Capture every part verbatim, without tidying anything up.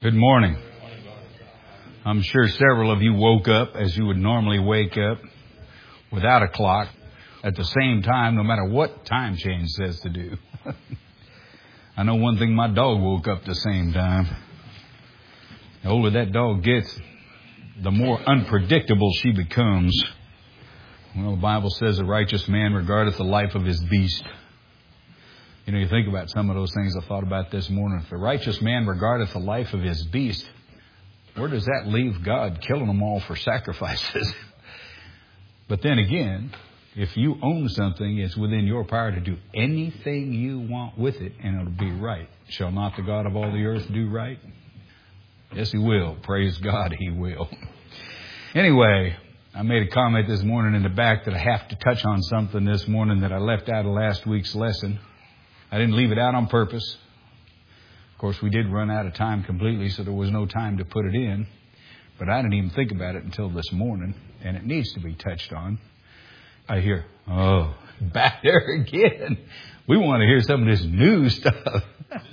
Good morning. I'm sure several of you woke up as you would normally wake up without a clock at the same time, no matter what time change says to do. I know one thing, my dog woke up the same time. The older that dog gets, the more unpredictable she becomes. Well, the Bible says a righteous man regardeth the life of his beast. You know, you think about some of those things I thought about this morning. If the righteous man regardeth the life of his beast, where does that leave God killing them all for sacrifices? But then again, if you own something, it's within your power to do anything you want with it, and it'll be right. Shall not the God of all the earth do right? Yes, He will. Praise God, He will. Anyway, I made a comment this morning in the back that I have to touch on something this morning that I left out of last week's lesson. I didn't leave it out on purpose. Of course, we did run out of time completely, so there was no time to put it in. But I didn't even think about it until this morning, and it needs to be touched on. I hear, oh, back there again. We want to hear some of this new stuff.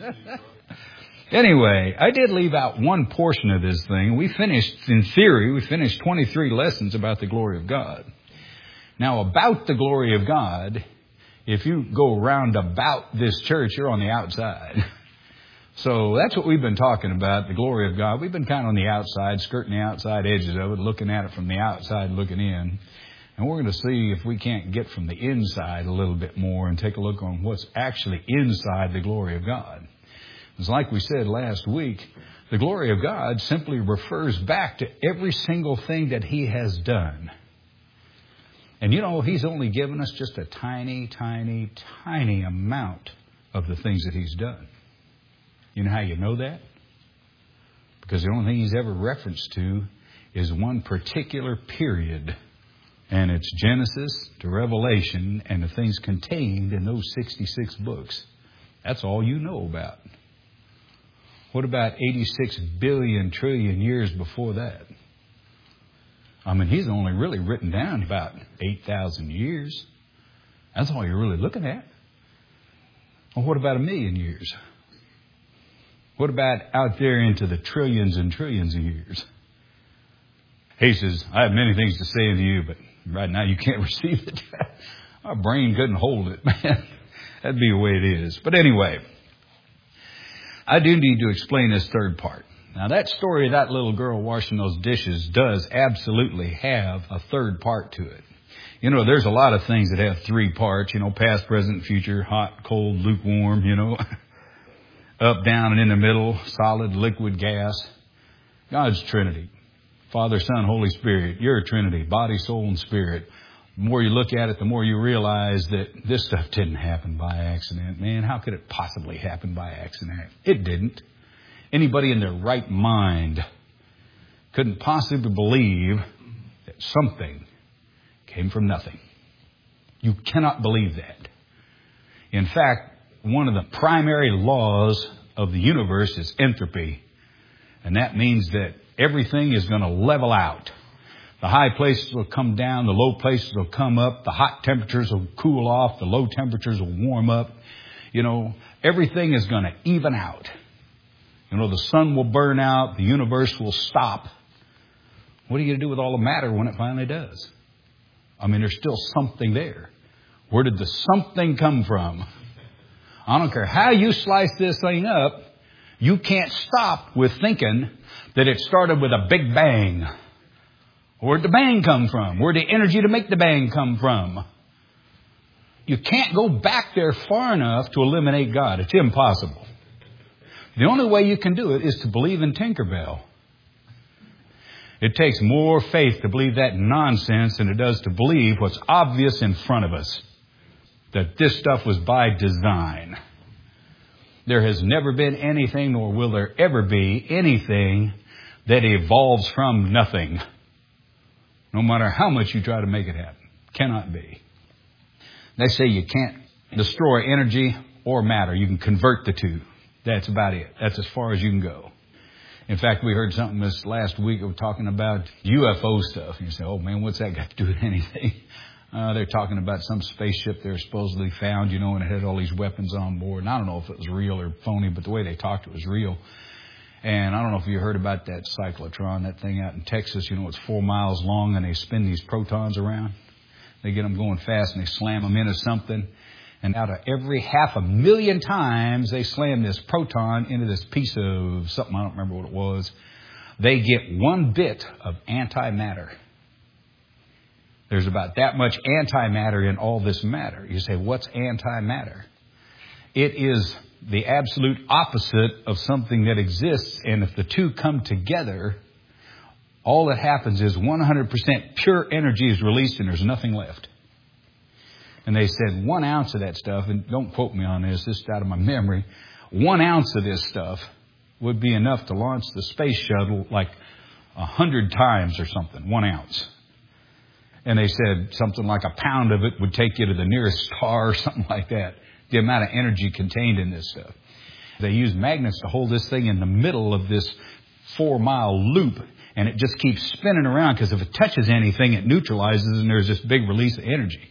Anyway, I did leave out one portion of this thing. We finished, in theory, we finished twenty-three lessons about the glory of God. Now, about the glory of God, if you go around about this church, you're on the outside. So that's what we've been talking about, the glory of God. We've been kind of on the outside, skirting the outside edges of it, looking at it from the outside, looking in. And we're going to see if we can't get from the inside a little bit more and take a look on what's actually inside the glory of God. It's like we said last week, the glory of God simply refers back to every single thing that He has done. And you know, He's only given us just a tiny, tiny, tiny amount of the things that He's done. You know how you know that? Because the only thing He's ever referenced to is one particular period. And it's Genesis to Revelation and the things contained in those sixty-six books. That's all you know about. What about eighty-six billion trillion years before that? I mean, He's only really written down about eight thousand years. That's all you're really looking at. Well, what about a million years? What about out there into the trillions and trillions of years? He says, I have many things to say unto you, but right now you can't receive it. Our brain couldn't hold it, man. That'd be the way it is. But anyway, I do need to explain this third part. Now, that story of that little girl washing those dishes does absolutely have a third part to it. You know, there's a lot of things that have three parts, you know, past, present, future, hot, cold, lukewarm, you know, up, down, and in the middle, solid, liquid, gas. God's Trinity. Father, Son, Holy Spirit. You're a Trinity, body, soul, and spirit. The more you look at it, the more you realize that this stuff didn't happen by accident. Man, how could it possibly happen by accident? It didn't. Anybody in their right mind couldn't possibly believe that something came from nothing. You cannot believe that. In fact, one of the primary laws of the universe is entropy. And that means that everything is going to level out. The high places will come down, the low places will come up, the hot temperatures will cool off, the low temperatures will warm up. You know, everything is going to even out. You know, the sun will burn out, the universe will stop. What are you going to do with all the matter when it finally does? I mean, there's still something there. Where did the something come from? I don't care how you slice this thing up, you can't stop with thinking that it started with a big bang. Where'd the bang come from? Where'd the energy to make the bang come from? You can't go back there far enough to eliminate God. It's impossible. The only way you can do it is to believe in Tinkerbell. It takes more faith to believe that nonsense than it does to believe what's obvious in front of us. That this stuff was by design. There has never been anything, nor will there ever be anything that evolves from nothing. No matter how much you try to make it happen. Cannot be. They say you can't destroy energy or matter. You can convert the two. That's about it. That's as far as you can go. In fact, we heard something this last week of talking about U F O stuff. And you say, oh man, what's that got to do with anything? Uh, they're talking about some spaceship they were supposedly found, you know, and it had all these weapons on board. And I don't know if it was real or phony, but the way they talked, it was real. And I don't know if you heard about that cyclotron, that thing out in Texas. You know, it's four miles long, and they spin these protons around. They get them going fast, and they slam them into something. And out of every half a million times they slam this proton into this piece of something, I don't remember what it was, they get one bit of antimatter. There's about that much antimatter in all this matter. You say, what's antimatter? It is the absolute opposite of something that exists. And if the two come together, all that happens is one hundred percent pure energy is released and there's nothing left. And they said one ounce of that stuff, and don't quote me on this, this is out of my memory, one ounce of this stuff would be enough to launch the space shuttle like a hundred times or something, one ounce. And they said something like a pound of it would take you to the nearest star or something like that, the amount of energy contained in this stuff. They use magnets to hold this thing in the middle of this four-mile loop, and it just keeps spinning around because if it touches anything, it neutralizes, and there's this big release of energy.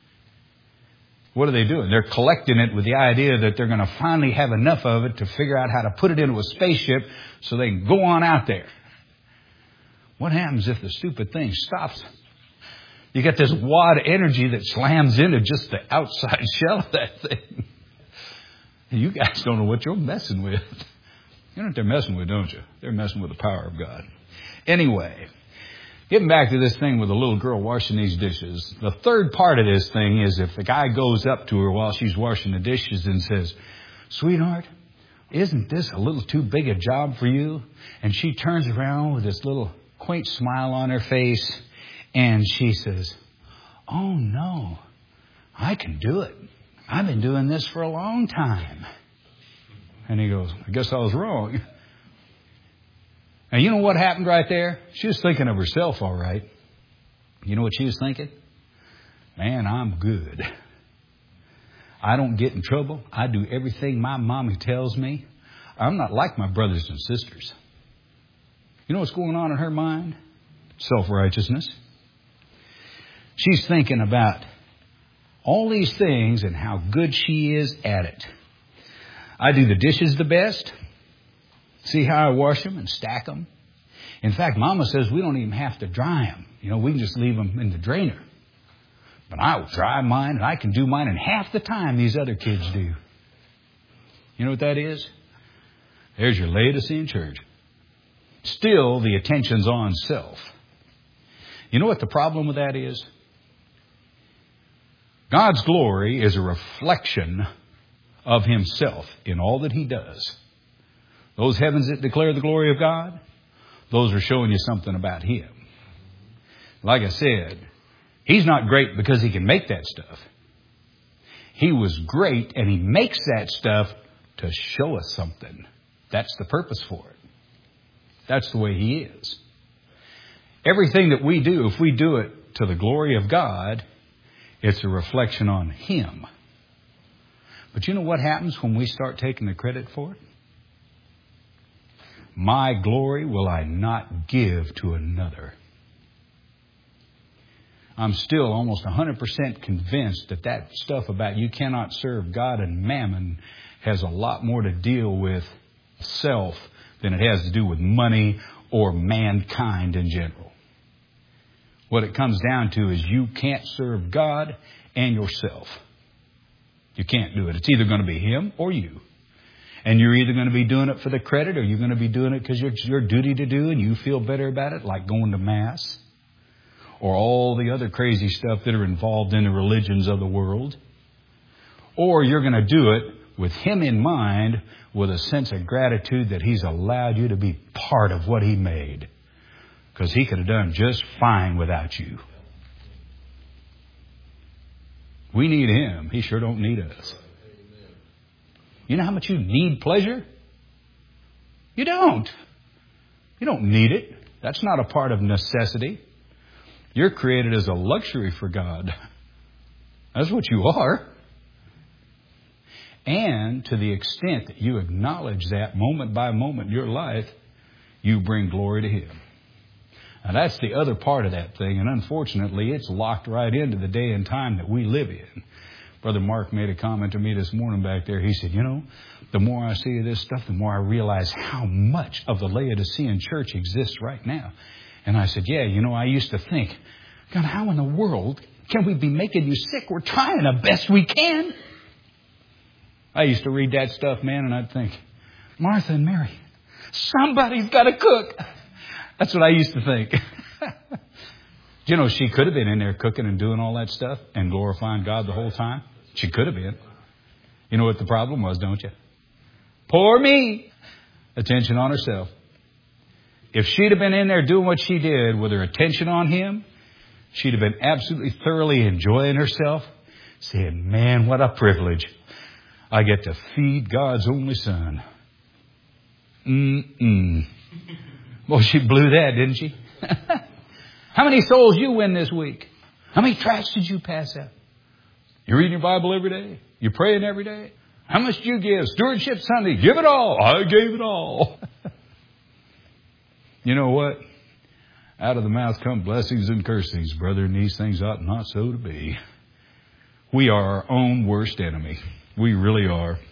What are they doing? They're collecting it with the idea that they're going to finally have enough of it to figure out how to put it into a spaceship so they can go on out there. What happens if the stupid thing stops? You got this wad of energy that slams into just the outside shell of that thing. You guys don't know what you're messing with. You know what they're messing with, don't you? They're messing with the power of God. Anyway, getting back to this thing with the little girl washing these dishes. The third part of this thing is if the guy goes up to her while she's washing the dishes and says, "Sweetheart, isn't this a little too big a job for you?" And she turns around with this little quaint smile on her face and she says, "Oh no, I can do it. I've been doing this for a long time." And he goes, "I guess I was wrong." And you know what happened right there? She was thinking of herself, all right. You know what she was thinking? Man, I'm good. I don't get in trouble. I do everything my mommy tells me. I'm not like my brothers and sisters. You know what's going on in her mind? Self-righteousness. She's thinking about all these things and how good she is at it. I do the dishes the best. See how I wash them and stack them? In fact, Mama says we don't even have to dry them. You know, we can just leave them in the drainer. But I will dry mine, and I can do mine in half the time these other kids do. You know what that is? There's your Laodicean church. Still, the attention's on self. You know what the problem with that is? God's glory is a reflection of Himself in all that He does. Those heavens that declare the glory of God, those are showing you something about Him. Like I said, He's not great because He can make that stuff. He was great and He makes that stuff to show us something. That's the purpose for it. That's the way He is. Everything that we do, if we do it to the glory of God, it's a reflection on Him. But you know what happens when we start taking the credit for it? My glory will I not give to another. I'm still almost one hundred percent convinced that that stuff about you cannot serve God and mammon has a lot more to deal with self than it has to do with money or mankind in general. What it comes down to is you can't serve God and yourself. You can't do it. It's either going to be Him or you. And you're either going to be doing it for the credit or you're going to be doing it because it's your duty to do and you feel better about it, like going to Mass or all the other crazy stuff that are involved in the religions of the world. Or you're going to do it with Him in mind, with a sense of gratitude that He's allowed you to be part of what He made. Because He could have done just fine without you. We need Him. He sure don't need us. You know how much you need pleasure? You don't. You don't need it. That's not a part of necessity. You're created as a luxury for God. That's what you are. And to the extent that you acknowledge that moment by moment in your life, you bring glory to Him. Now that's the other part of that thing. And unfortunately, it's locked right into the day and time that we live in. Brother Mark made a comment to me this morning back there. He said, you know, the more I see of this stuff, the more I realize how much of the Laodicean church exists right now. And I said, yeah, you know, I used to think, God, how in the world can we be making you sick? We're trying the best we can. I used to read that stuff, man, and I'd think, Martha and Mary, somebody's got to cook. That's what I used to think. You know, she could have been in there cooking and doing all that stuff and glorifying God the whole time. She could have been. You know what the problem was, don't you? Poor me. Attention on herself. If she'd have been in there doing what she did with her attention on Him, she'd have been absolutely thoroughly enjoying herself, saying, man, what a privilege. I get to feed God's only Son. Mm-mm. Well, she blew that, didn't she? How many souls you win this week? How many tracts did you pass out? You reading your Bible every day? You praying every day? How much do you give? Stewardship Sunday. Give it all. I gave it all. You know what? Out of the mouth come blessings and cursings, brother, and these things ought not so to be. We are our own worst enemy. We really are.